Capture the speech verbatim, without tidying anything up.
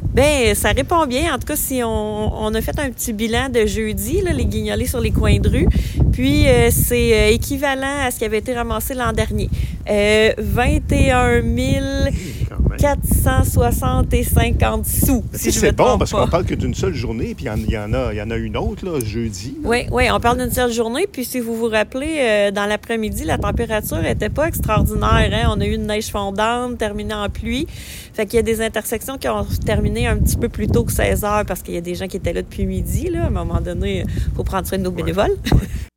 Bien, ça répond bien. En tout cas, si on, on a fait un petit bilan de jeudi, là, les guignolés sur les coins de rue, puis euh, c'est euh, équivalent à ce qui avait été ramassé l'an dernier. Euh, vingt et un mille quatre cent soixante et cinquante sous, si je C'est me bon, trompe parce pas. qu'on parle que d'une seule journée, puis il y, y, en a, y en a une autre, là, jeudi. Là. Oui, oui, on parle d'une seule journée. Puis si vous vous rappelez, euh, dans l'après-midi, la température n'était pas extraordinaire. Hein? On a eu une neige fondante, terminée en pluie. Fait qu'il y a des intersections qui ont terminé un petit peu plus tôt que seize heures parce qu'il y a des gens qui étaient là depuis midi. Là. À un moment donné, il faut prendre soin de nos bénévoles. Ouais.